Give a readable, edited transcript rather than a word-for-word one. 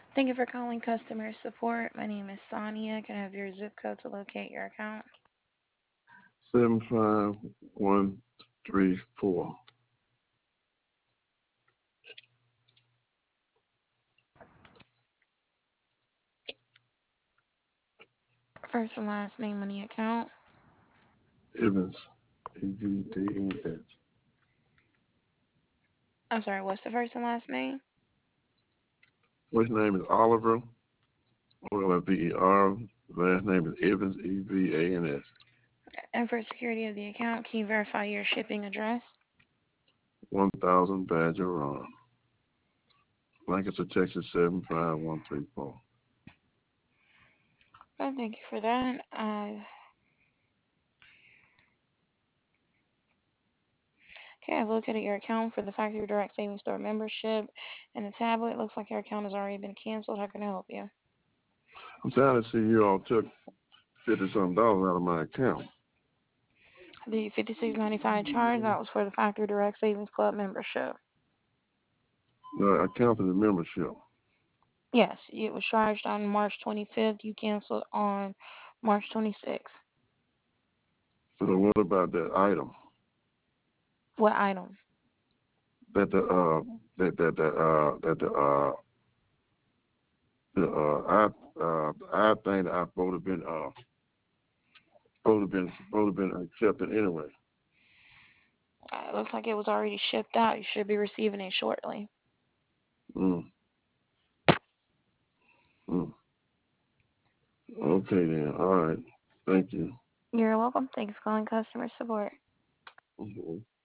Thank you for calling customer support. My name is Sonia. Can I have your zip code to locate your account? 75134. First and last name on the account. Evans. EVDES. I'm sorry, what's the first and last name? First name is Oliver, OLIVER. Last name is Evans, EVANS. And for security of the account, can you verify your shipping address? 1000 Badger Run. Lancaster, Texas 75134. Oh, thank you for that. Okay, I've located your account for the Factory Direct Savings Store membership and the tablet. Looks like your account has already been canceled. How can I help you? I'm trying to see you all took $50-something out of my account. The $56.95 charge, that was for the Factory Direct Savings Club membership. I counted the membership. Yes, it was charged on March 25th. You canceled on March 26th. So what about that item? What item? That the I think that I supposed to been accepted anyway. It looks like it was already shipped out. You should be receiving it shortly. Mm, mm. Okay then. All right. Thank you. You're welcome. Thanks for calling customer support. Mhm.